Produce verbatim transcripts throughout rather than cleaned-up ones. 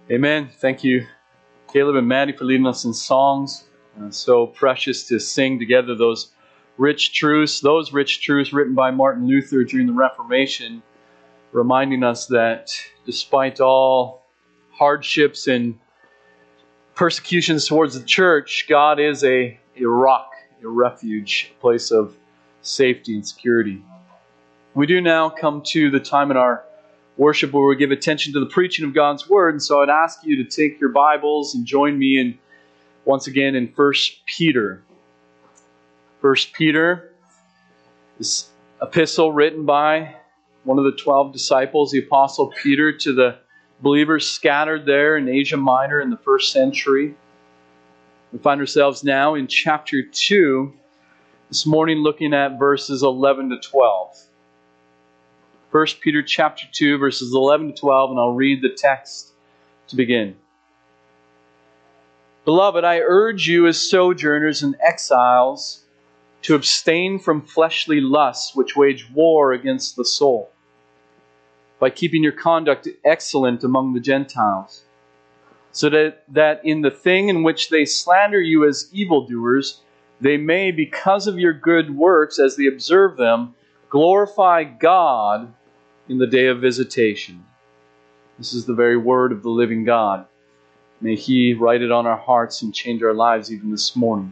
Amen. Thank you, Caleb and Maddie, for leading us in songs. Uh, so precious to sing together those rich truths, those rich truths written by Martin Luther during the Reformation, reminding us that despite all hardships and persecutions towards the church, God is a, a rock, a refuge, a place of safety and security. We do now come to the time in our worship where we give attention to the preaching of God's Word, and so I'd ask you to take your Bibles and join me in once again in First Peter. First Peter, this epistle written by one of the twelve disciples, the Apostle Peter, to the believers scattered there in Asia Minor in the first century. We find ourselves now in chapter two, this morning looking at verses eleven to twelve. First Peter chapter two, verses eleven to twelve, and I'll read the text to begin. Beloved, I urge you as sojourners and exiles to abstain from fleshly lusts which wage war against the soul, by keeping your conduct excellent among the Gentiles, so that, that in the thing in which they slander you as evildoers, they may, because of your good works as they observe them, glorify God in the day of visitation. This is the very word of the living God. May He write it on our hearts and change our lives even this morning.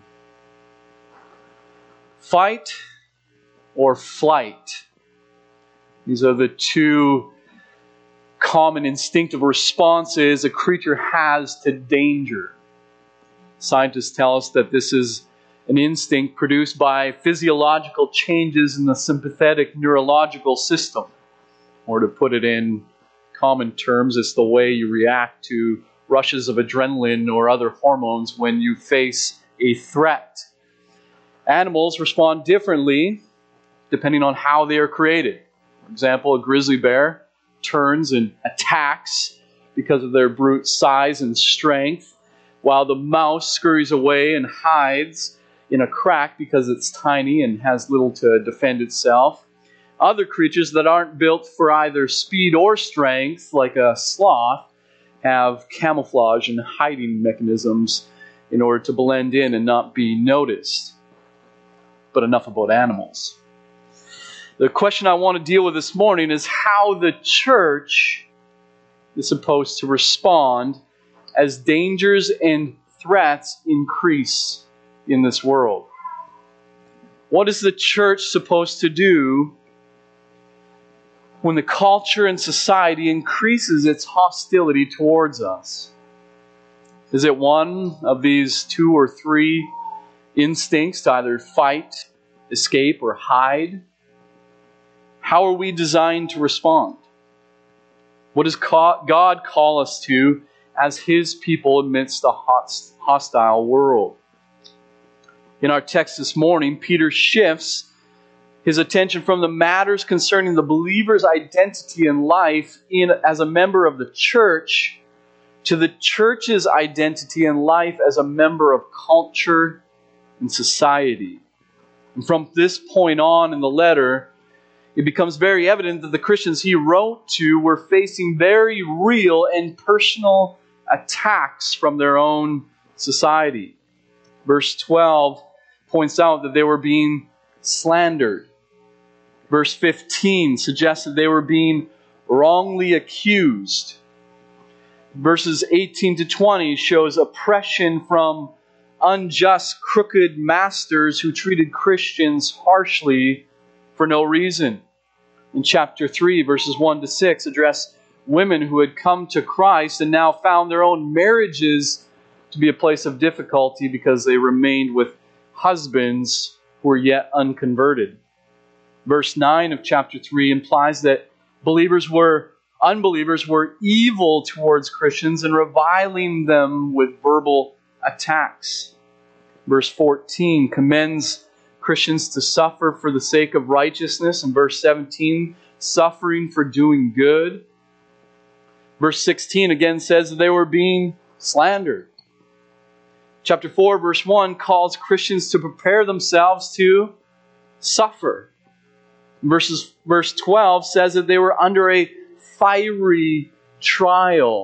Fight or flight. These are the two common instinctive responses a creature has to danger. Scientists tell us that this is an instinct produced by physiological changes in the sympathetic neurological system. Or to put it in common terms, it's the way you react to rushes of adrenaline or other hormones when you face a threat. Animals respond differently depending on how they are created. For example, a grizzly bear turns and attacks because of their brute size and strength, while the mouse scurries away and hides in a crack because it's tiny and has little to defend itself. Other creatures that aren't built for either speed or strength, like a sloth, have camouflage and hiding mechanisms in order to blend in and not be noticed. But enough about animals. The question I want to deal with this morning is how the church is supposed to respond as dangers and threats increase in this world. What is the church supposed to do when the culture and society increases its hostility towards us? Is it one of these two or three instincts to either fight, escape, or hide? How are we designed to respond? What does God call us to as His people amidst a hostile world? In our text this morning, Peter shifts his attention from the matters concerning the believer's identity in life in, as a member of the church to the church's identity in life as a member of culture and society. And from this point on in the letter, it becomes very evident that the Christians he wrote to were facing very real and personal attacks from their own society. Verse twelve points out that they were being slandered. Verse fifteen suggests that they were being wrongly accused. Verses eighteen to twenty shows oppression from unjust, crooked masters who treated Christians harshly for no reason. In chapter three, verses one to six, address women who had come to Christ and now found their own marriages to be a place of difficulty because they remained with husbands who were yet unconverted. Verse nine of chapter three implies that believers were, unbelievers were evil towards Christians and reviling them with verbal attacks. Verse fourteen commends Christians to suffer for the sake of righteousness. And verse seventeen, suffering for doing good. Verse sixteen again says that they were being slandered. Chapter four, verse one calls Christians to prepare themselves to suffer. Verses, verse twelve says that they were under a fiery trial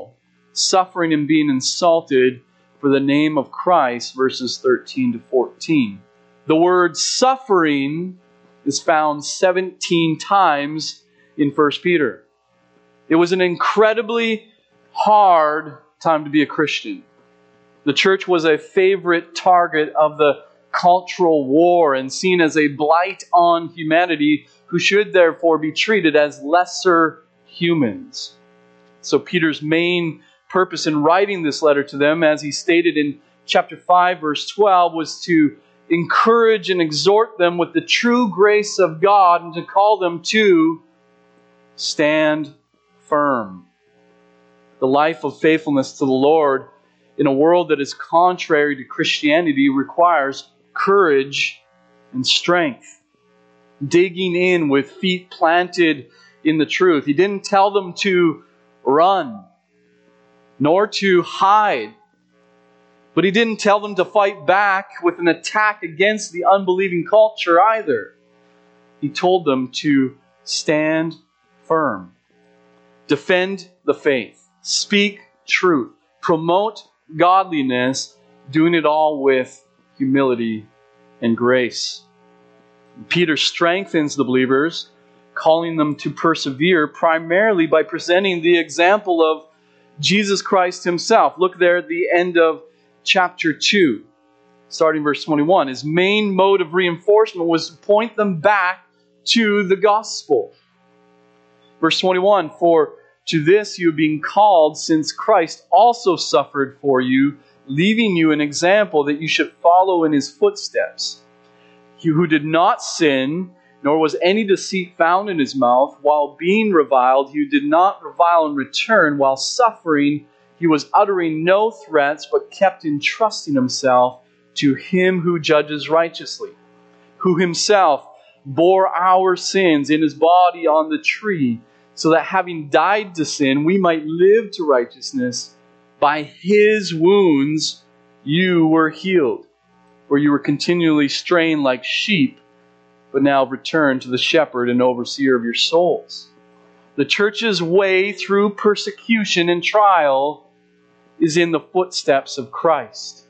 suffering and being insulted for the name of Christ, verses thirteen to fourteen. The word suffering is found seventeen times in First Peter. It was an incredibly hard time to be a Christian. The church was a favorite target of the cultural war and seen as a blight on humanity who should therefore be treated as lesser humans. So Peter's main purpose in writing this letter to them, as he stated in chapter five, verse twelve, was to encourage and exhort them with the true grace of God and to call them to stand firm. The life of faithfulness to the Lord in a world that is contrary to Christianity requires courage and strength. Digging in with feet planted in the truth. He didn't tell them to run, nor to hide. But he didn't tell them to fight back with an attack against the unbelieving culture either. He told them to stand firm. Defend the faith. Speak truth. Promote godliness, doing it all with humility and grace. Peter strengthens the believers, calling them to persevere primarily by presenting the example of Jesus Christ himself. Look there at the end of chapter two, starting verse twenty-one. His main mode of reinforcement was to point them back to the gospel. Verse twenty-one, for to this you are being called, since Christ also suffered for you, leaving you an example that you should follow in his footsteps. He who did not sin, nor was any deceit found in his mouth, while being reviled, he did not revile in return, while suffering, he was uttering no threats, but kept entrusting himself to him who judges righteously, who himself bore our sins in his body on the tree, so that having died to sin, we might live to righteousness. By his wounds you were healed, for you were continually straying like sheep, but now return to the shepherd and overseer of your souls. The church's way through persecution and trial is in the footsteps of Christ.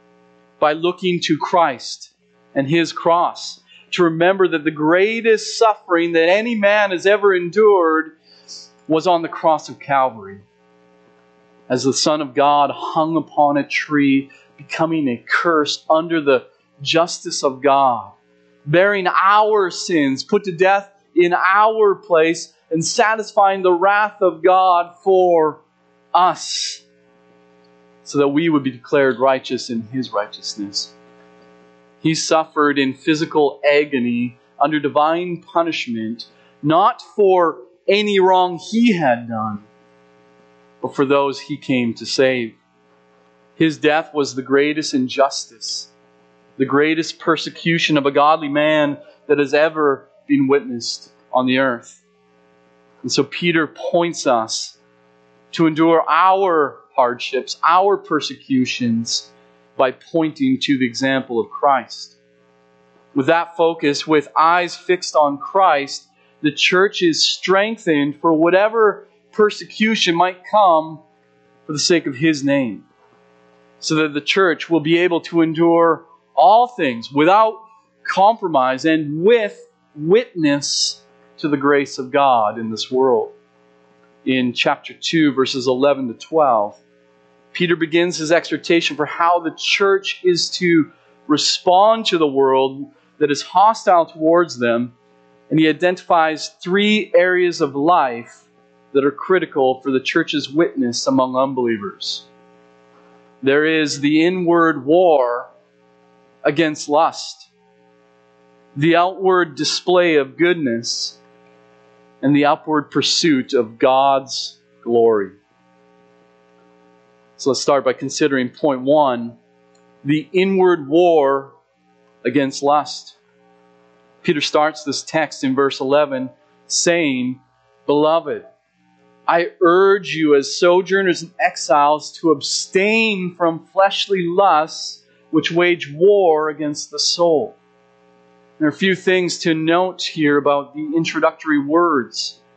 By looking to Christ and his cross, to remember that the greatest suffering that any man has ever endured was on the cross of Calvary. As the Son of God hung upon a tree, becoming a curse under the justice of God, bearing our sins, put to death in our place, and satisfying the wrath of God for us, so that we would be declared righteous in his righteousness. He suffered in physical agony under divine punishment, not for any wrong he had done, but for those he came to save. His death was the greatest injustice, the greatest persecution of a godly man that has ever been witnessed on the earth. And so Peter points us to endure our hardships, our persecutions, by pointing to the example of Christ. With that focus, with eyes fixed on Christ, the church is strengthened for whatever persecution might come for the sake of his name, so that the church will be able to endure all things without compromise and with witness to the grace of God in this world. In chapter two, verses eleven to twelve, Peter begins his exhortation for how the church is to respond to the world that is hostile towards them, and he identifies three areas of life that are critical for the church's witness among unbelievers. There is the inward war against lust, the outward display of goodness, and the upward pursuit of God's glory. So let's start by considering point one, the inward war against lust. Peter starts this text in verse eleven saying, "Beloved, I urge you as sojourners and exiles to abstain from fleshly lusts which wage war against the soul." There are a few things to note here about the introductory words.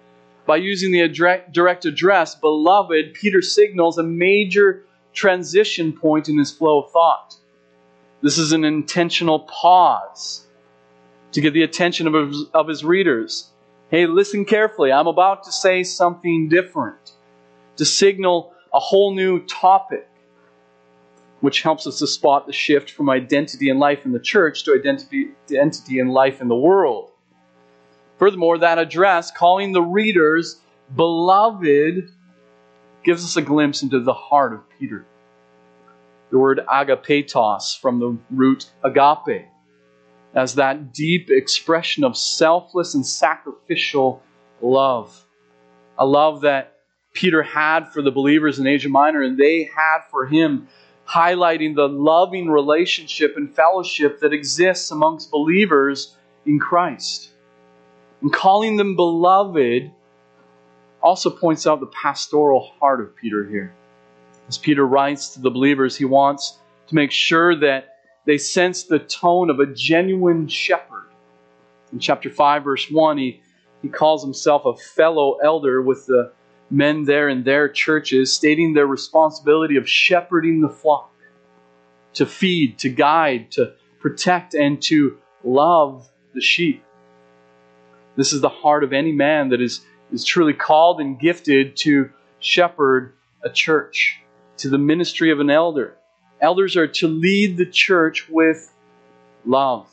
By using the direct address, beloved, Peter signals a major transition point in his flow of thought. This is an intentional pause to get the attention of his, of his readers. Hey, listen carefully. I'm about to say something different, to signal a whole new topic, which helps us to spot the shift from identity and life in the church to identity, identity and life in the world. Furthermore, that address, calling the readers beloved, gives us a glimpse into the heart of Peter. The word agapetos, from the root agape, as that deep expression of selfless and sacrificial love. A love that Peter had for the believers in Asia Minor and they had for him, highlighting the loving relationship and fellowship that exists amongst believers in Christ. And calling them beloved also points out the pastoral heart of Peter here. As Peter writes to the believers, he wants to make sure that they sense the tone of a genuine shepherd. In chapter five, verse one, he, he calls himself a fellow elder with the men there in their churches, stating their responsibility of shepherding the flock, to feed, to guide, to protect, and to love the sheep. This is the heart of any man that is, is truly called and gifted to shepherd a church, to the ministry of an elder. Elders are to lead the church with love.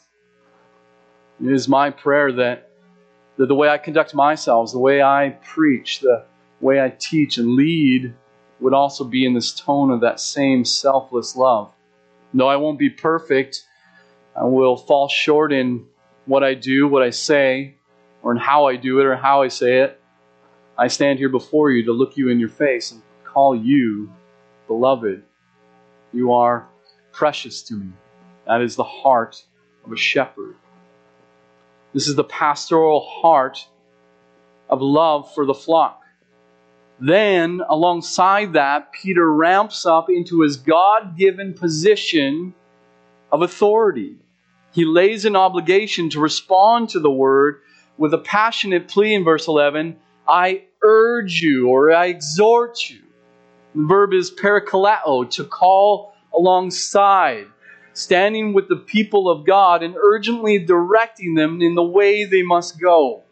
It is my prayer that, that the way I conduct myself, the way I preach, the way I teach and lead would also be in this tone of that same selfless love. Though I won't be perfect, I will fall short in what I do, what I say, or in how I do it or how I say it. I stand here before you to look you in your face and call you beloved. You are precious to me. That is the heart of a shepherd. This is the pastoral heart of love for the flock. Then, alongside that, Peter ramps up into his God-given position of authority. He lays an obligation to respond to the word with a passionate plea in verse eleven, I urge you, or I exhort you. The verb is parakaleo, to call alongside, standing with the people of God and urgently directing them in the way they must go.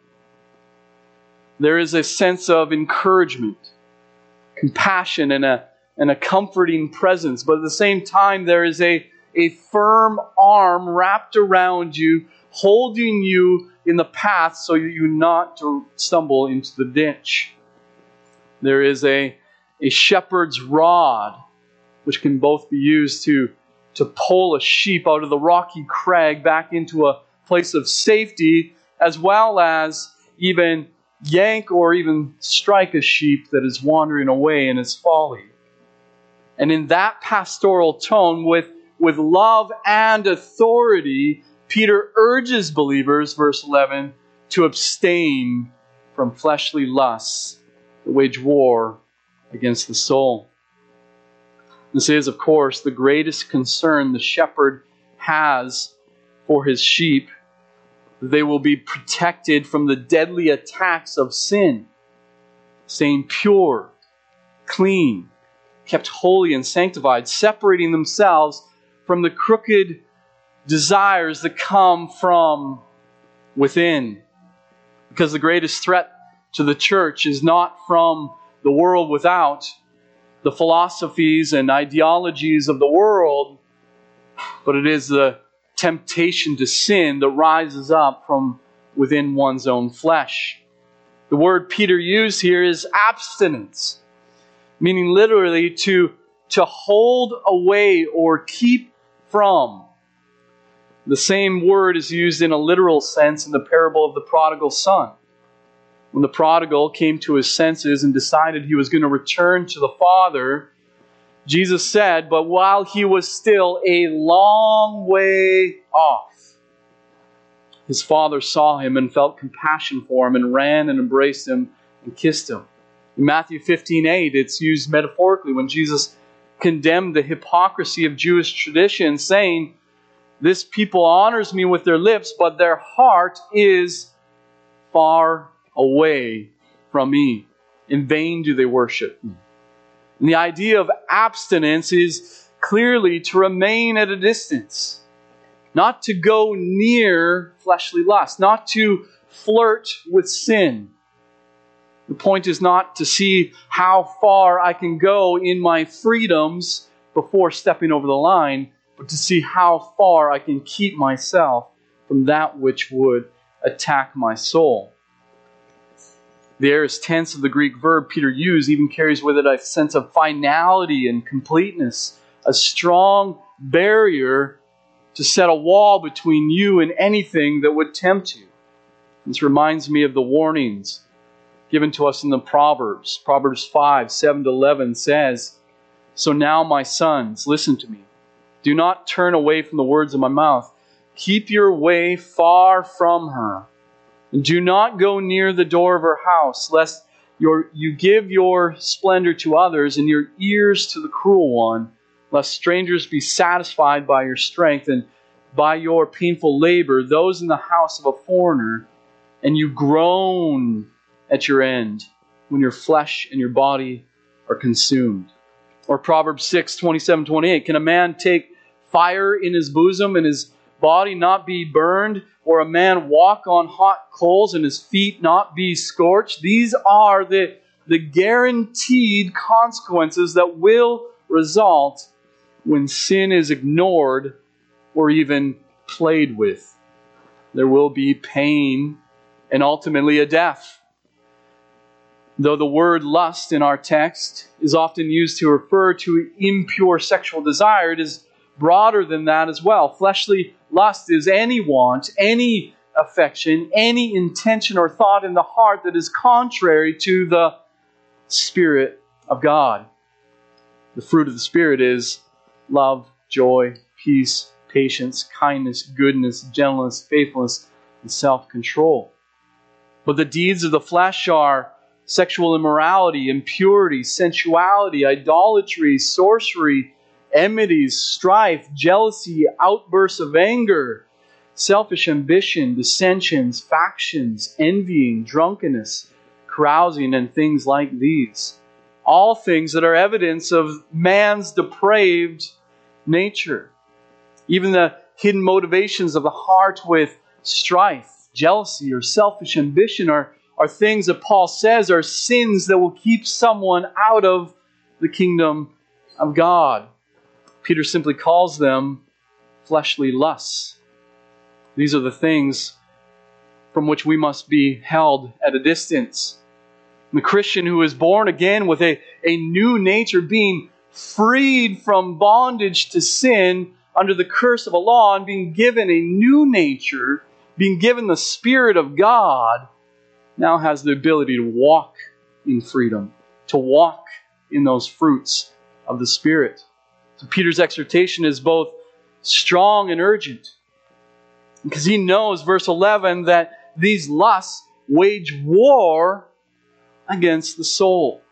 There is a sense of encouragement, compassion, and a, and a comforting presence. But at the same time, there is a, a firm arm wrapped around you, holding you in the path so you not to stumble into the ditch. There is a, a shepherd's rod, which can both be used to, to pull a sheep out of the rocky crag back into a place of safety, as well as even yank or even strike a sheep that is wandering away in its folly. And in that pastoral tone, with, with love and authority, Peter urges believers, verse eleven, to abstain from fleshly lusts that wage war against the soul. This is, of course, the greatest concern the shepherd has for his sheep. They will be protected from the deadly attacks of sin, staying pure, clean, kept holy and sanctified, separating themselves from the crooked desires that come from within. Because the greatest threat to the church is not from the world without, the philosophies and ideologies of the world, but it is the temptation to sin that rises up from within one's own flesh. The word Peter used here is abstinence, meaning literally to, to hold away or keep from. The same word is used in a literal sense in the parable of the prodigal son. When the prodigal came to his senses and decided he was going to return to the Father, Jesus said, but while he was still a long way off, his father saw him and felt compassion for him and ran and embraced him and kissed him. In Matthew fifteen eight, it's used metaphorically when Jesus condemned the hypocrisy of Jewish tradition, saying, this people honors me with their lips, but their heart is far away from me. In vain do they worship me. And the idea of abstinence is clearly to remain at a distance, not to go near fleshly lust, not to flirt with sin. The point is not to see how far I can go in my freedoms before stepping over the line, but to see how far I can keep myself from that which would attack my soul. The aorist tense of the Greek verb Peter used even carries with it a sense of finality and completeness, a strong barrier to set a wall between you and anything that would tempt you. This reminds me of the warnings given to us in the Proverbs. Proverbs five, seven to eleven says, "So now, my sons, listen to me. Do not turn away from the words of my mouth. Keep your way far from her. And do not go near the door of her house, lest your, you give your splendor to others and your ears to the cruel one, lest strangers be satisfied by your strength and by your painful labor, those in the house of a foreigner, and you groan at your end when your flesh and your body are consumed." Or Proverbs six, twenty-seven, twenty-eight, "Can a man take fire in his bosom and his body not be burned? Or a man walk on hot coals and his feet not be scorched?" These are the, the guaranteed consequences that will result when sin is ignored or even played with. There will be pain and ultimately a death. Though the word lust in our text is often used to refer to impure sexual desire, it is broader than that as well. Fleshly lust is any want, any affection, any intention or thought in the heart that is contrary to the Spirit of God. The fruit of the Spirit is love, joy, peace, patience, kindness, goodness, gentleness, faithfulness, and self-control. But the deeds of the flesh are sexual immorality, impurity, sensuality, idolatry, sorcery, enmities, strife, jealousy, outbursts of anger, selfish ambition, dissensions, factions, envying, drunkenness, carousing, and things like these. All things that are evidence of man's depraved nature. Even the hidden motivations of the heart with strife, jealousy, or selfish ambition are, are things that Paul says are sins that will keep someone out of the kingdom of God. Peter simply calls them fleshly lusts. These are the things from which we must be held at a distance. The Christian who is born again with a, a new nature, being freed from bondage to sin under the curse of a law and being given a new nature, being given the Spirit of God, now has the ability to walk in freedom, to walk in those fruits of the Spirit. So Peter's exhortation is both strong and urgent, because he knows, verse eleven, that these lusts wage war against the soul.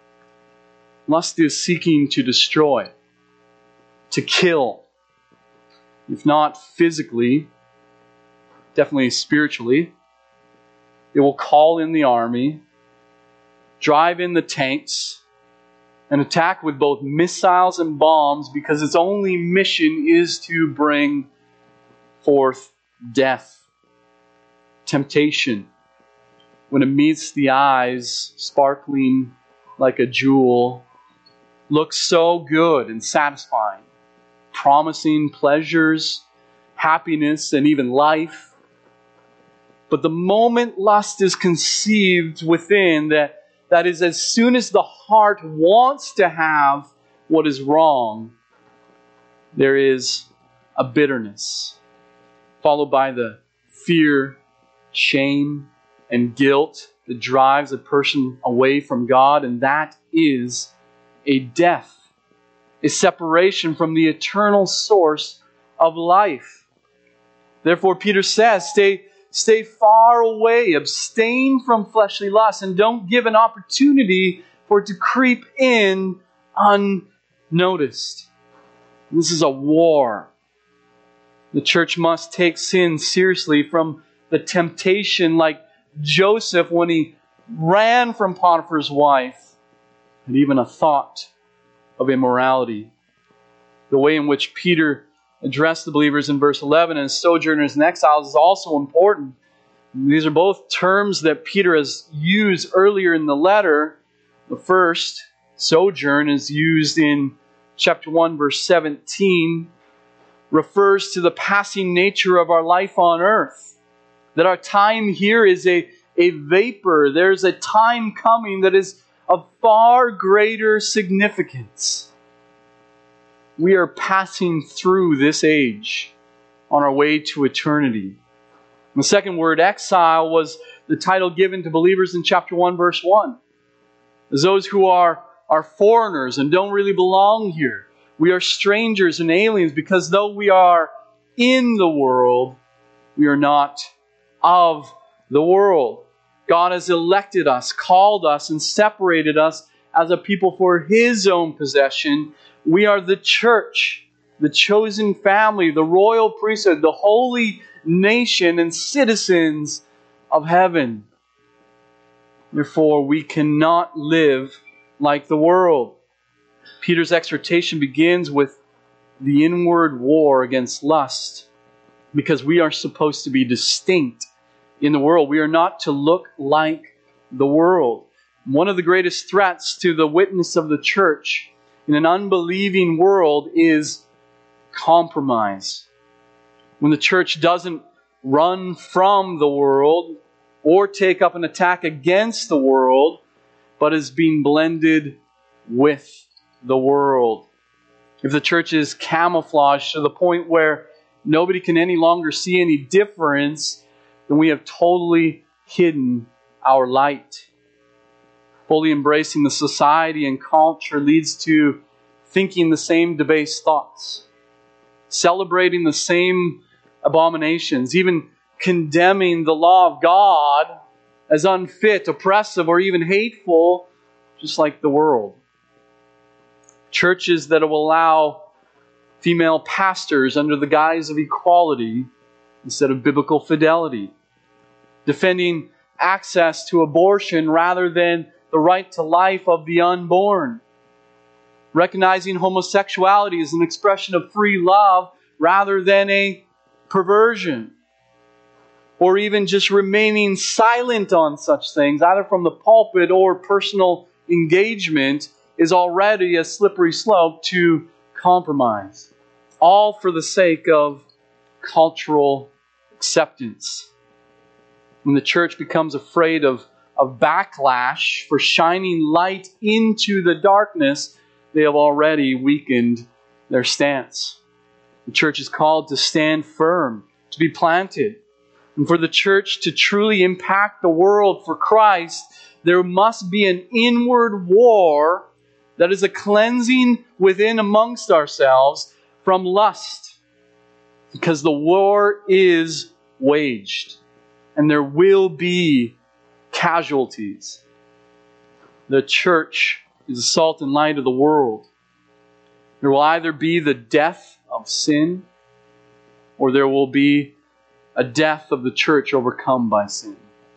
Lust is seeking to destroy, to kill, if not physically, definitely spiritually. It will call in the army, drive in the tanks, and attack with both missiles and bombs, because its only mission is to bring forth death. Temptation, when it meets the eyes, sparkling like a jewel, looks so good and satisfying, promising pleasures, happiness, and even life. But the moment lust is conceived within, that, that is, as soon as the heart wants to have what is wrong, there is a bitterness, followed by the fear, shame, and guilt that drives a person away from God, and that is a death, a separation from the eternal source of life. Therefore, Peter says, stay, stay far away, abstain from fleshly lusts, and don't give an opportunity for it to creep in unnoticed. This is a war. The church must take sin seriously, from the temptation, like Joseph when he ran from Potiphar's wife, and even a thought of immorality. The way in which Peter addressed the believers in verse eleven as sojourners and exiles is also important. These are both terms that Peter has used earlier in the letter. The first, sojourn, is used in chapter one, verse seventeen, refers to the passing nature of our life on earth. That our time here is a, a vapor. There's a time coming that is of far greater significance. We are passing through this age on our way to eternity. The second word, exile, was the title given to believers in chapter one, verse one. As those who are, are foreigners and don't really belong here. We are strangers and aliens because though we are in the world, we are not of the world. God has elected us, called us, and separated us as a people for His own possession. We are the church, the chosen family, the royal priesthood, the holy nation and citizens of heaven. Therefore, we cannot live like the world. Peter's exhortation begins with the inward war against lust, because we are supposed to be distinct in the world. We are not to look like the world. One of the greatest threats to the witness of the church in an unbelieving world is compromise. When the church doesn't run from the world or take up an attack against the world, but is being blended with the world. If the church is camouflaged to the point where nobody can any longer see any difference, then we have totally hidden our light. Fully embracing the society and culture leads to thinking the same debased thoughts, celebrating the same abominations, even condemning the law of God as unfit, oppressive, or even hateful, just like the world. Churches that will allow female pastors under the guise of equality instead of biblical fidelity, defending access to abortion rather than the right to life of the unborn, recognizing homosexuality as an expression of free love rather than a perversion, or even just remaining silent on such things, either from the pulpit or personal engagement, is already a slippery slope to compromise. All for the sake of cultural acceptance. When the church becomes afraid of, of backlash for shining light into the darkness, they have already weakened their stance. The church is called to stand firm, to be planted. And for the church to truly impact the world for Christ, there must be an inward war that is a cleansing within amongst ourselves from lust. Because the war is waged. And there will be casualties. The church is the salt and light of the world. There will either be the death of sin, or there will be a death of the church overcome by sin.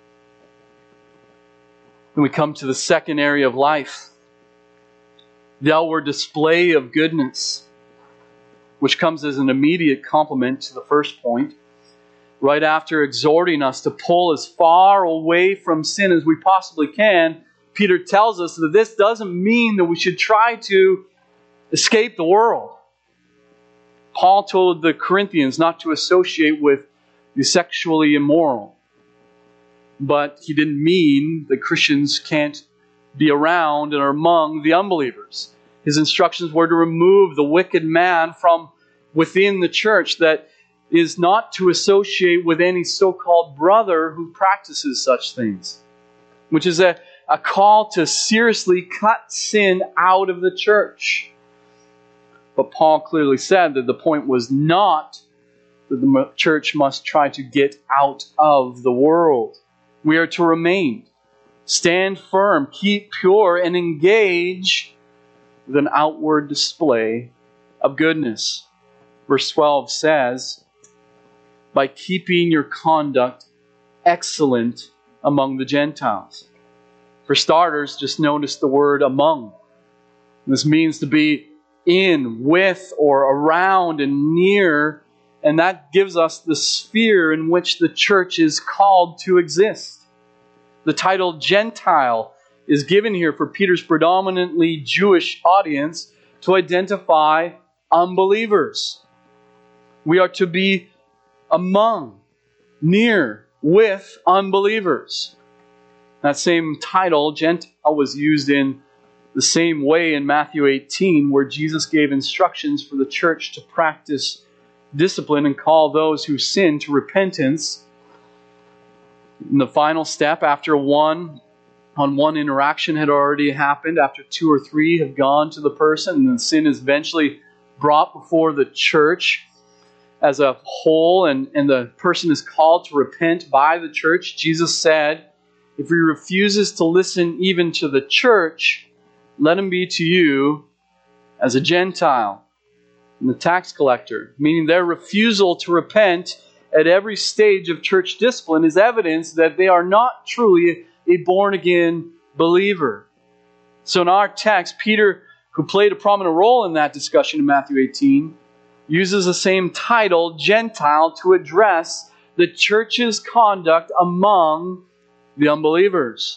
When we come to the second area of life, the outward display of goodness, which comes as an immediate complement to the first point, right after exhorting us to pull as far away from sin as we possibly can, Peter tells us that this doesn't mean that we should try to escape the world. Paul told the Corinthians not to associate with the sexually immoral. But he didn't mean that Christians can't be around and are among the unbelievers. His instructions were to remove the wicked man from within the church, that is not to associate with any so-called brother who practices such things, which is a, a call to seriously cut sin out of the church. But Paul clearly said that the point was not that the church must try to get out of the world. We are to remain, stand firm, keep pure, and engage with an outward display of goodness. Verse twelve says, by keeping your conduct excellent among the Gentiles. For starters, just notice the word among. This means to be in, with, or around and near, and that gives us the sphere in which the church is called to exist. The title Gentile is given here for Peter's predominantly Jewish audience to identify unbelievers. We are to be among, near, with unbelievers. That same title, Gentile, was used in the same way in Matthew eighteen, where Jesus gave instructions for the church to practice discipline and call those who sin to repentance. In the final step, after one on one interaction had already happened, after two or three have gone to the person, and the sin is eventually brought before the church as a whole, and, and the person is called to repent by the church, Jesus said, if he refuses to listen even to the church, let him be to you as a Gentile and the tax collector. Meaning their refusal to repent at every stage of church discipline is evidence that they are not truly a born-again believer. So in our text, Peter, who played a prominent role in that discussion in Matthew eighteen, uses the same title, Gentile, to address the church's conduct among the unbelievers.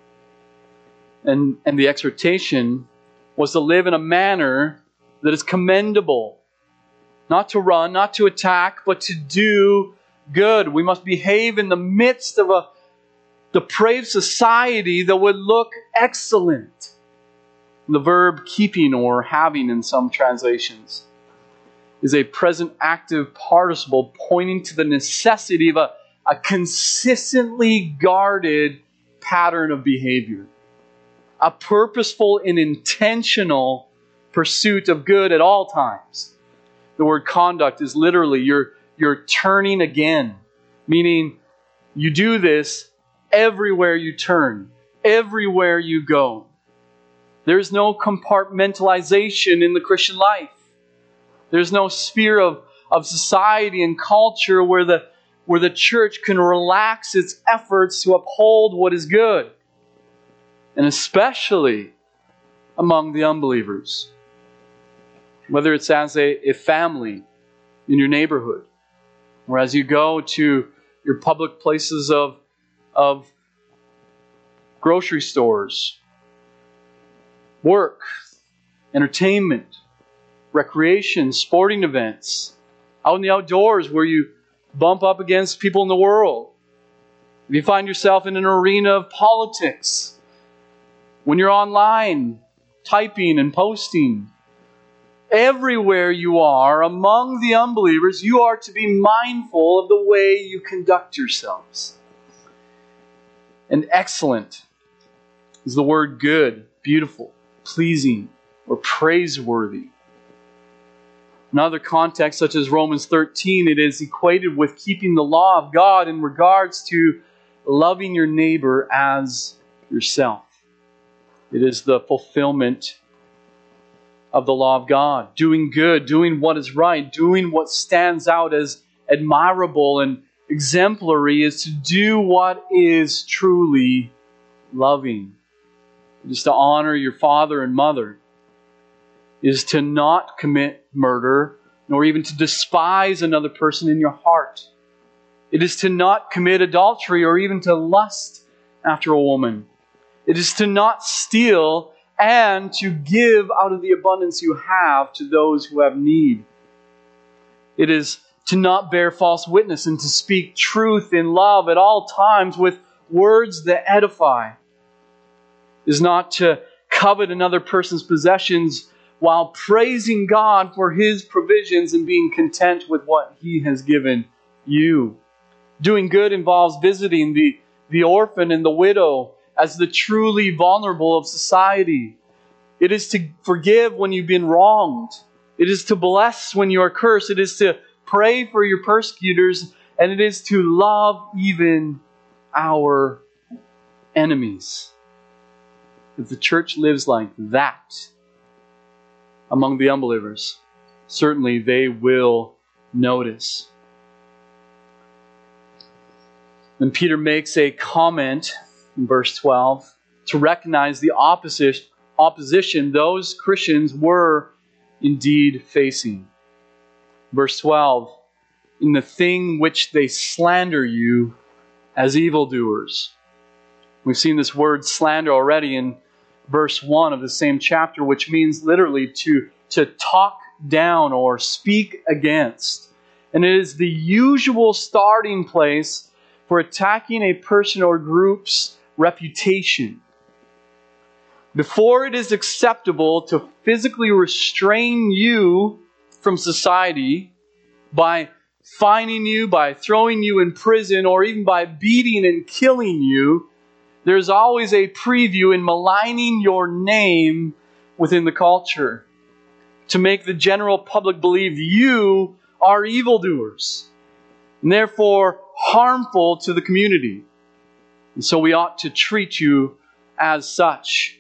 And, and the exhortation was to live in a manner that is commendable. Not to run, not to attack, but to do good. We must behave in the midst of a depraved society that would look excellent. The verb keeping or having in some translations is a present active participle pointing to the necessity of a, a consistently guarded pattern of behavior. A purposeful and intentional pursuit of good at all times. The word conduct is literally you're, you're turning again, meaning you do this everywhere you turn, everywhere you go. There's no compartmentalization in the Christian life. There's no sphere of, of society and culture where the, where the church can relax its efforts to uphold what is good. And especially among the unbelievers. Whether it's as a, a family in your neighborhood, or as you go to your public places of, of grocery stores, work, entertainment, recreation, sporting events, out in the outdoors where you bump up against people in the world. If you find yourself in an arena of politics, when you're online, typing and posting, everywhere you are among the unbelievers, you are to be mindful of the way you conduct yourselves. And excellent is the word good, beautiful, pleasing, or praiseworthy. In other contexts, such as Romans thirteen, it is equated with keeping the law of God in regards to loving your neighbor as yourself. It is the fulfillment of the law of God. Doing good, doing what is right, doing what stands out as admirable and exemplary is to do what is truly loving. It is to honor your father and mother. It is to not commit murder, nor even to despise another person in your heart. It is to not commit adultery or even to lust after a woman. It is to not steal and to give out of the abundance you have to those who have need. It is to not bear false witness and to speak truth in love at all times with words that edify. It is not to covet another person's possessions while praising God for His provisions and being content with what He has given you. Doing good involves visiting the, the orphan and the widow as the truly vulnerable of society. It is to forgive when you've been wronged. It is to bless when you are cursed. It is to pray for your persecutors. And it is to love even our enemies. If the church lives like that among the unbelievers, certainly they will notice. Then Peter makes a comment in verse twelve. to recognize the opposite, opposition those Christians were indeed facing. Verse twelve, in the thing which they slander you as evildoers. We've seen this word slander already in verse one of the same chapter, which means literally to, to talk down or speak against. And it is the usual starting place for attacking a person or group's reputation. Before it is acceptable to physically restrain you from society by fining you, by throwing you in prison, or even by beating and killing you, there's always a preview in maligning your name within the culture to make the general public believe you are evildoers and therefore harmful to the community. And so we ought to treat you as such.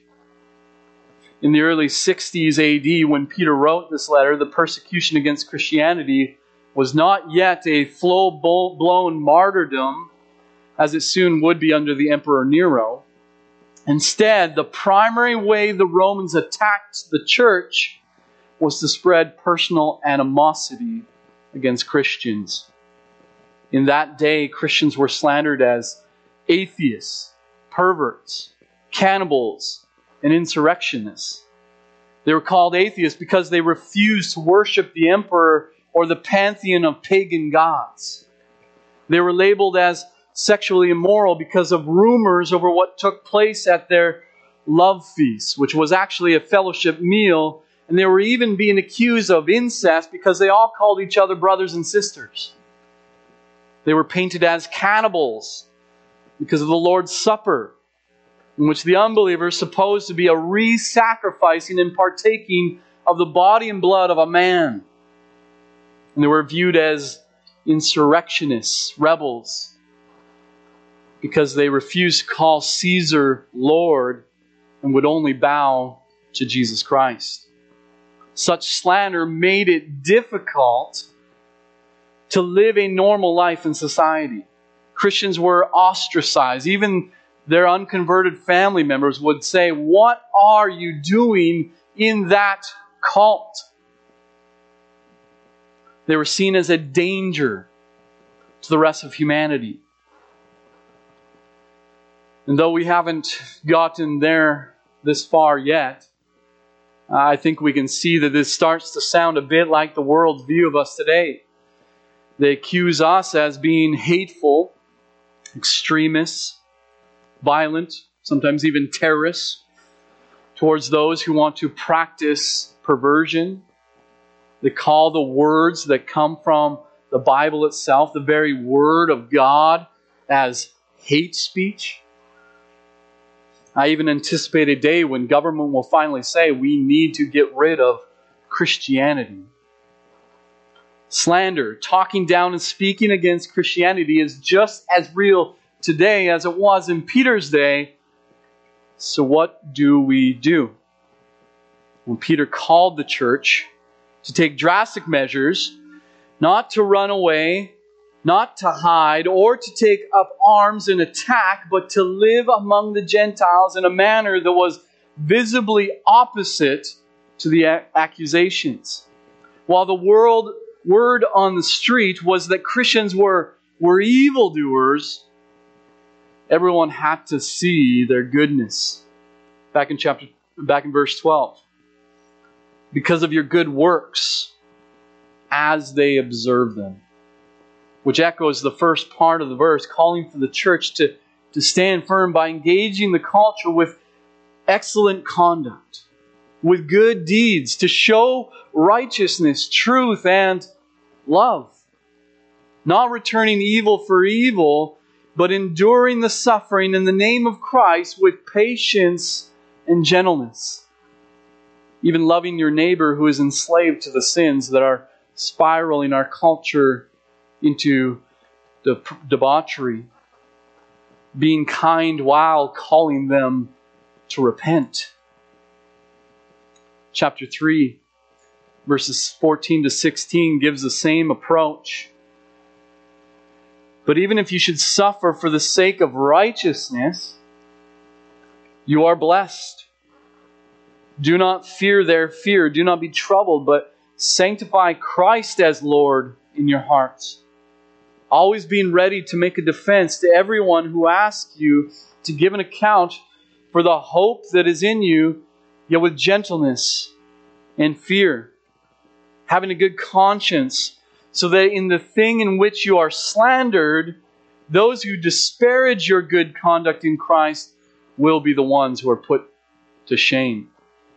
In the early sixties A D, when Peter wrote this letter, the persecution against Christianity was not yet a full-blown martyrdom, as it soon would be under the Emperor Nero. Instead, the primary way the Romans attacked the church was to spread personal animosity against Christians. In that day, Christians were slandered as atheists, perverts, cannibals, and insurrectionists. They were called atheists because they refused to worship the emperor or the pantheon of pagan gods. They were labeled as sexually immoral because of rumors over what took place at their love feast, which was actually a fellowship meal. And they were even being accused of incest because they all called each other brothers and sisters. They were painted as cannibals because of the Lord's Supper, in which the unbelievers supposed to be a re-sacrificing and partaking of the body and blood of a man. And they were viewed as insurrectionists, rebels, because they refused to call Caesar Lord and would only bow to Jesus Christ. Such slander made it difficult to live a normal life in society. Christians were ostracized. Even their unconverted family members would say, "What are you doing in that cult?" They were seen as a danger to the rest of humanity. And though we haven't gotten there this far yet, I think we can see that this starts to sound a bit like the world's view of us today. They accuse us as being hateful, extremists, violent, sometimes even terrorists, towards those who want to practice perversion. They call the words that come from the Bible itself, the very Word of God, as hate speech. I even anticipate a day when government will finally say we need to get rid of Christianity. Slander, talking down and speaking against Christianity, is just as real today as it was in Peter's day. So what do we do? When Peter called the church to take drastic measures, not to run away, not to hide or to take up arms and attack, but to live among the Gentiles in a manner that was visibly opposite to the accusations. While the world word on the street was that Christians were, were evildoers, everyone had to see their goodness. Back in chapter, back in verse twelve. Because of your good works, as they observe them. Which echoes the first part of the verse, calling for the church to, to stand firm by engaging the culture with excellent conduct, with good deeds, to show righteousness, truth, and love. Not returning evil for evil, but enduring the suffering in the name of Christ with patience and gentleness. Even loving your neighbor who is enslaved to the sins that are spiraling our culture into the debauchery. Being kind while calling them to repent. Chapter three, verses fourteen to sixteen gives the same approach. But even if you should suffer for the sake of righteousness, You are blessed. Do not fear their fear. Do not be troubled, but sanctify Christ as Lord in your hearts. Always being ready to make a defense to everyone who asks you to give an account for the hope that is in you, yet with gentleness and fear. Having a good conscience, so that in the thing in which you are slandered, those who disparage your good conduct in Christ will be the ones who are put to shame.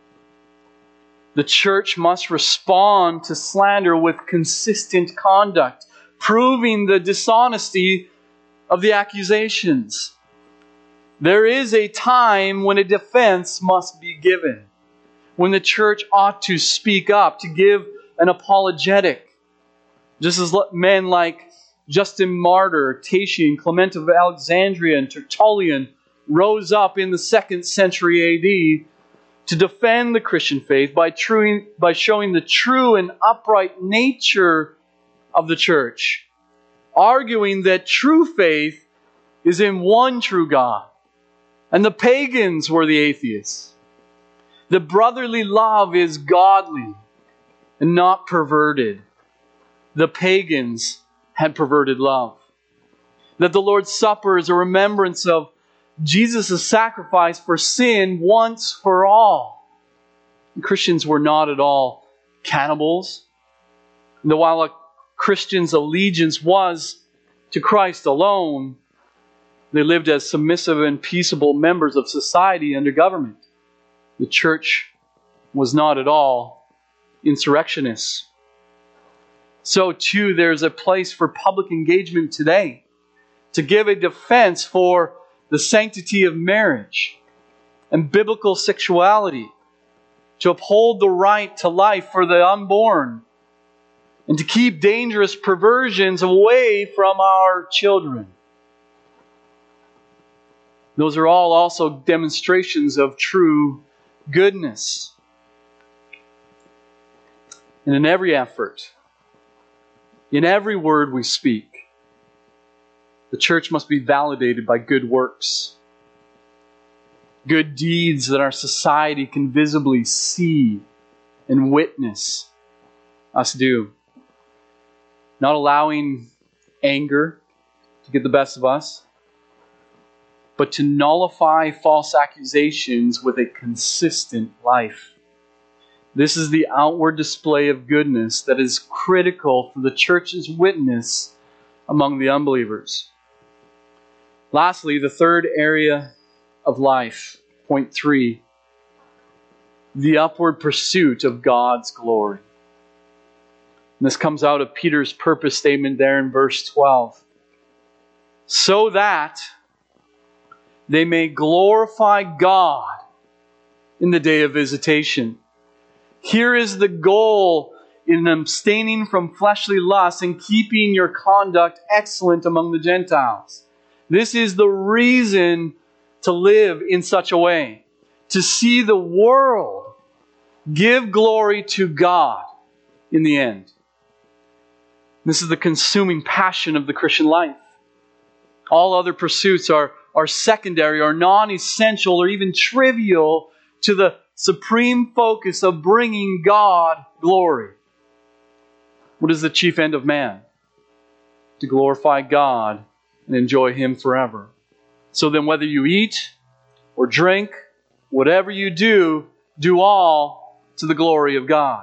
The church must respond to slander with consistent conduct, proving the dishonesty of the accusations. There is a time when a defense must be given, when the church ought to speak up, to give an apologetic. Just as men like Justin Martyr, Tatian, Clement of Alexandria, and Tertullian rose up in the second century A D to defend the Christian faith by, true, by showing the true and upright nature of the church, arguing that true faith is in one true God, and the pagans were the atheists. The brotherly love is godly and not perverted. The pagans had perverted love. That the Lord's Supper is a remembrance of Jesus' sacrifice for sin once for all. Christians were not at all cannibals. And while a Christian's allegiance was to Christ alone, they lived as submissive and peaceable members of society under government. The church was not at all insurrectionists. So too, there's a place for public engagement today to give a defense for the sanctity of marriage and biblical sexuality, to uphold the right to life for the unborn, and to keep dangerous perversions away from our children. Those are all also demonstrations of true goodness. And in every effort, in every word we speak, the church must be validated by good works, good deeds that our society can visibly see and witness us do. Not allowing anger to get the best of us, but to nullify false accusations with a consistent life. This is the outward display of goodness that is critical for the church's witness among the unbelievers. Lastly, the third area of life, point three, the upward pursuit of God's glory. And this comes out of Peter's purpose statement there in verse twelve. So that they may glorify God in the day of visitation. Here is the goal in abstaining from fleshly lusts and keeping your conduct excellent among the Gentiles. This is the reason to live in such a way, to see the world give glory to God in the end. This is the consuming passion of the Christian life. All other pursuits are, are secondary or non-essential or even trivial to the supreme focus of bringing God glory. What is the chief end of man? To glorify God and enjoy Him forever. So then whether you eat or drink, whatever you do, do all to the glory of God.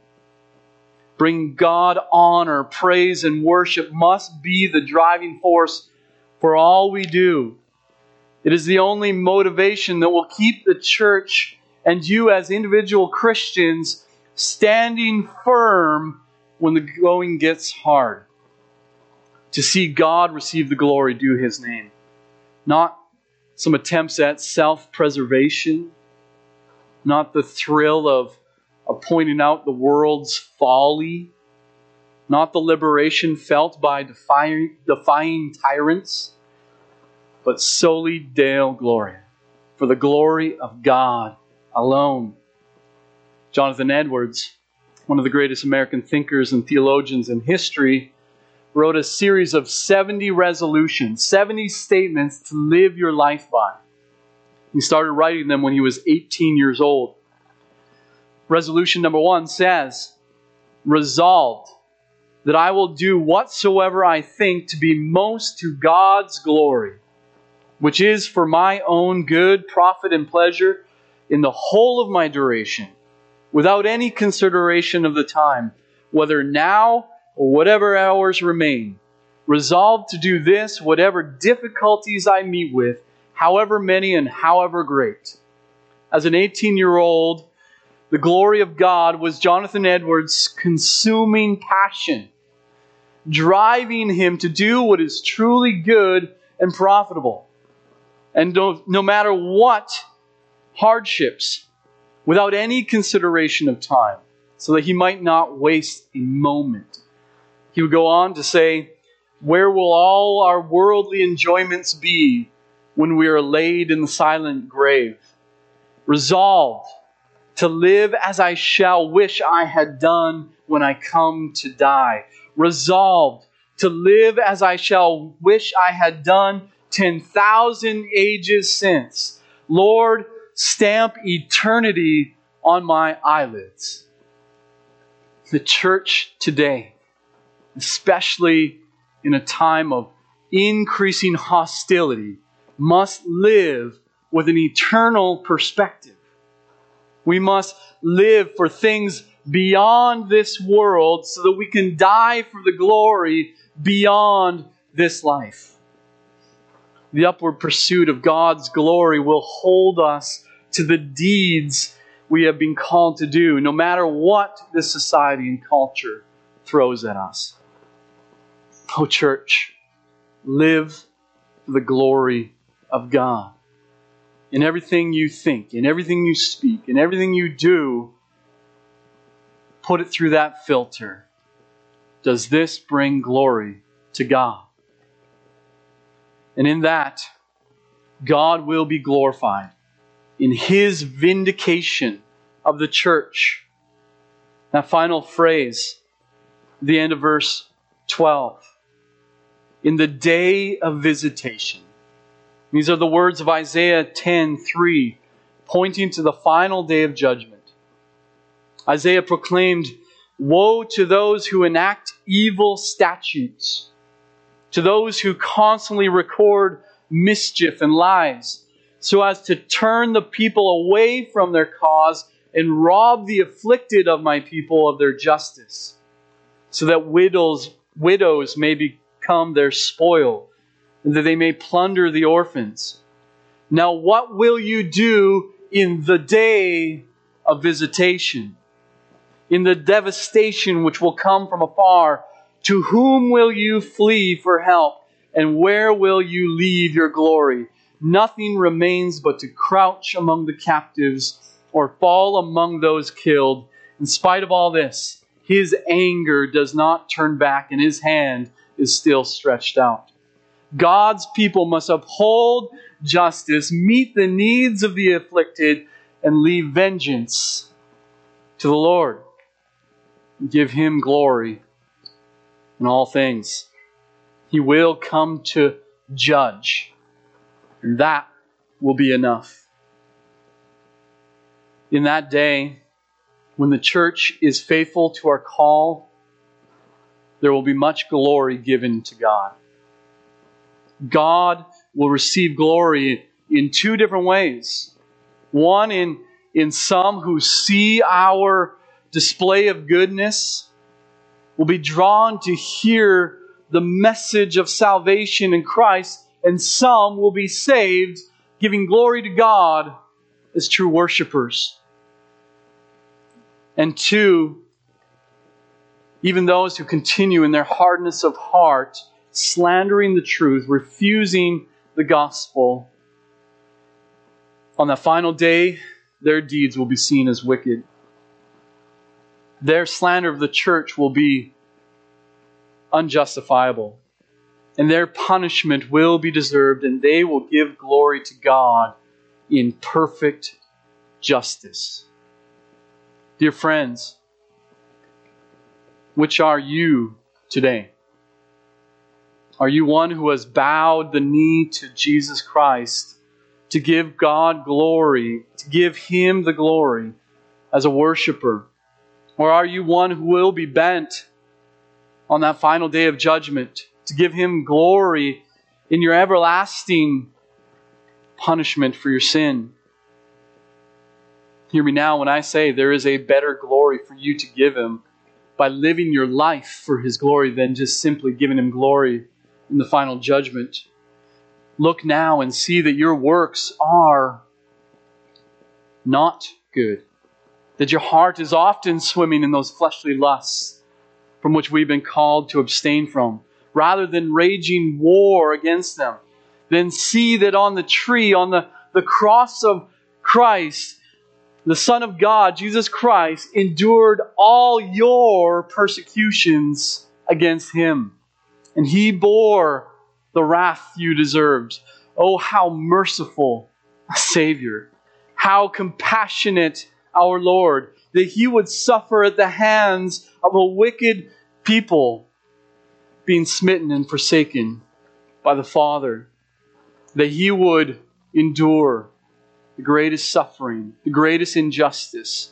Bring God honor, praise, and worship must be the driving force for all we do. It is the only motivation that will keep the church and you as individual Christians standing firm when the going gets hard. To see God receive the glory due His name. Not some attempts at self-preservation. Not the thrill of, of pointing out the world's folly. Not the liberation felt by defying, defying tyrants. But soli Deo Gloria. For the glory of God alone. Jonathan Edwards, one of the greatest American thinkers and theologians in history, wrote a series of seventy resolutions, seventy statements to live your life by. He started writing them when he was eighteen years old. Resolution number one says, resolved that I will do whatsoever I think to be most to God's glory, which is for my own good, profit, and pleasure in the whole of my duration, without any consideration of the time, whether now or whatever hours remain. Resolved to do this, whatever difficulties I meet with, however many and however great. As an eighteen-year-old, the glory of God was Jonathan Edwards' consuming passion, driving him to do what is truly good and profitable. And no, no matter what hardships, without any consideration of time, so that he might not waste a moment. He would go on to say, where will all our worldly enjoyments be when we are laid in the silent grave? Resolved to live as I shall wish I had done when I come to die. Resolved to live as I shall wish I had done ten thousand ages since. Lord, stamp eternity on my eyelids. The church today, especially in a time of increasing hostility, must live with an eternal perspective. We must live for things beyond this world so that we can die for the glory beyond this life. The upward pursuit of God's glory will hold us to the deeds we have been called to do, no matter what this society and culture throws at us. Oh, church, live for the glory of God. In everything you think, in everything you speak, in everything you do, put it through that filter. Does this bring glory to God? And in that, God will be glorified in His vindication of the church. That final phrase, the end of verse twelve. In the day of visitation. These are the words of Isaiah ten three, pointing to the final day of judgment. Isaiah proclaimed, woe to those who enact evil statutes, to those who constantly record mischief and lies, so as to turn the people away from their cause and rob the afflicted of my people of their justice, so that widows, widows may become their spoil, and that they may plunder the orphans. Now what will you do in the day of visitation? In the devastation which will come from afar? To whom will you flee for help? And where will you leave your glory? Nothing remains but to crouch among the captives or fall among those killed. In spite of all this, His anger does not turn back and His hand is still stretched out. God's people must uphold justice, meet the needs of the afflicted, and leave vengeance to the Lord. Give Him glory in all things. He will come to judge, and that will be enough. In that day, when the church is faithful to our call, there will be much glory given to God. God will receive glory in two different ways. One, in, in some who see our display of goodness, will be drawn to hear the message of salvation in Christ, and some will be saved, giving glory to God as true worshipers. And two, even those who continue in their hardness of heart, slandering the truth, refusing the gospel, on that final day, their deeds will be seen as wicked. Their slander of the church will be unjustifiable, and their punishment will be deserved, and they will give glory to God in perfect justice. Dear friends, which are you today? Are you one who has bowed the knee to Jesus Christ to give God glory, to give Him the glory as a worshiper? Or are you one who will be bent on that final day of judgment to give Him glory in your everlasting punishment for your sin? Hear me now when I say there is a better glory for you to give Him by living your life for His glory than just simply giving Him glory in the final judgment. Look now and see that your works are not good. That your heart is often swimming in those fleshly lusts from which we've been called to abstain from, rather than raging war against them. Then see that on the tree, on the, the cross of Christ, the Son of God, Jesus Christ, endured all your persecutions against Him. And He bore the wrath you deserved. Oh, how merciful a Savior. How compassionate our Lord, that He would suffer at the hands of a wicked people, being smitten and forsaken by the Father. That He would endure the greatest suffering, the greatest injustice,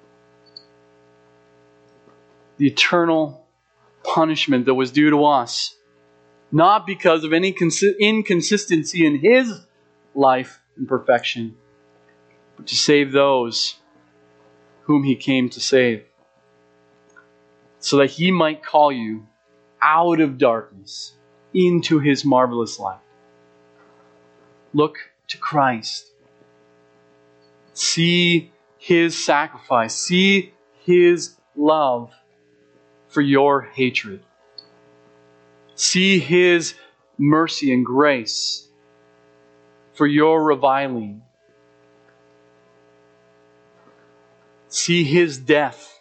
the eternal punishment that was due to us, not because of any consi- inconsistency in His life and perfection, but to save those whom He came to save, so that He might call you out of darkness into His marvelous light. Look to Christ. See His sacrifice. See His love for your hatred. See His mercy and grace for your reviling. See His death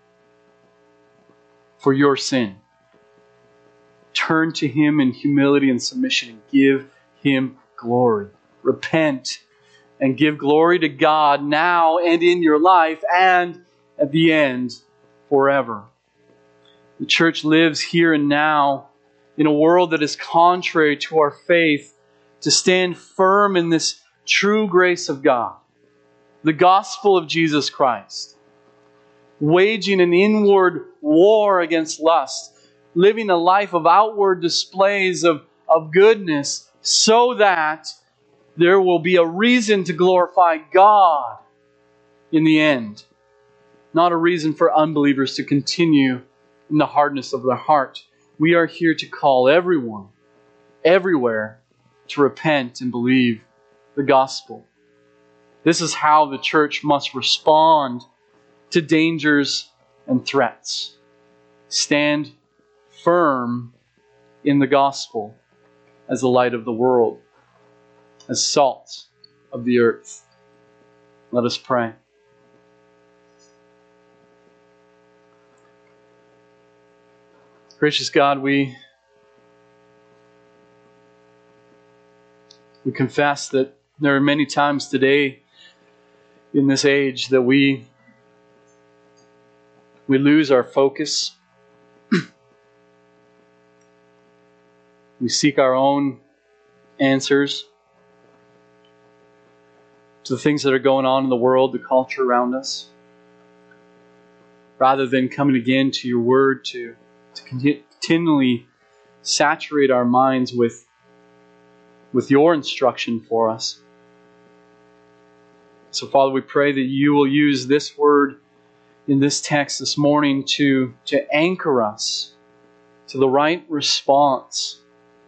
for your sin. Turn to Him in humility and submission and give Him glory. Repent and give glory to God now and in your life and at the end forever. The church lives here and now in a world that is contrary to our faith, to stand firm in this true grace of God, the gospel of Jesus Christ, waging an inward war against lust, living a life of outward displays of, of goodness, so that there will be a reason to glorify God in the end. Not a reason for unbelievers to continue in the hardness of their heart. We are here to call everyone, everywhere, to repent and believe the gospel. This is how the church must respond to dangers and threats. Stand firm in the gospel as the light of the world, as salt of the earth. Let us pray. Gracious God, we, we confess that there are many times today in this age that we, we lose our focus. We seek our own answers to the things that are going on in the world, the culture around us, rather than coming again to your word to, to continually saturate our minds with, with your instruction for us. So, Father, we pray that you will use this word in this text this morning to, to anchor us to the right response.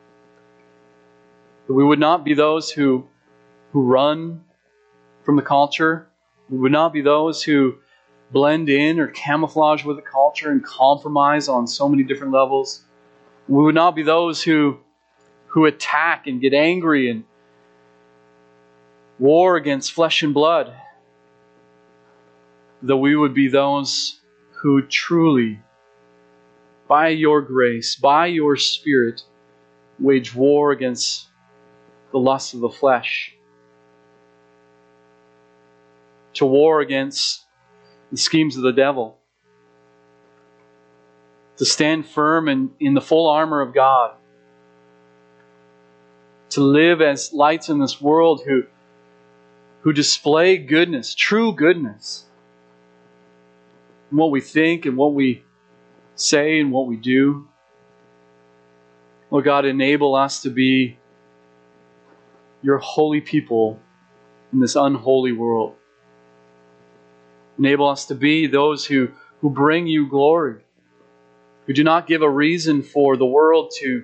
That we would not be those who, who run from the culture. We would not be those who blend in or camouflage with the culture and compromise on so many different levels. We would not be those who, who attack and get angry and war against flesh and blood. That we would be those who truly, by your grace, by your Spirit, wage war against the lusts of the flesh, to war against the schemes of the devil, to stand firm in, in the full armor of God, to live as lights in this world who, who display goodness, true goodness, in what we think and what we say and what we do. Lord God, enable us to be your holy people in this unholy world. Enable us to be those who, who bring you glory, who do not give a reason for the world to,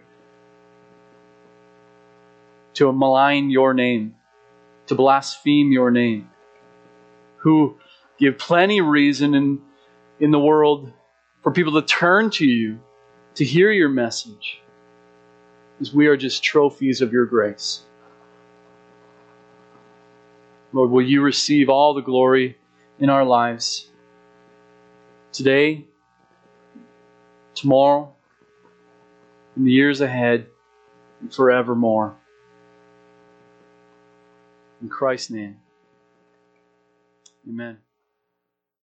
to malign your name, to blaspheme your name, who give plenty reason in, in the world for people to turn to you, to hear your message, because we are just trophies of your grace. Lord, will you receive all the glory in our lives today, tomorrow, in the years ahead, and forevermore. In Christ's name, amen.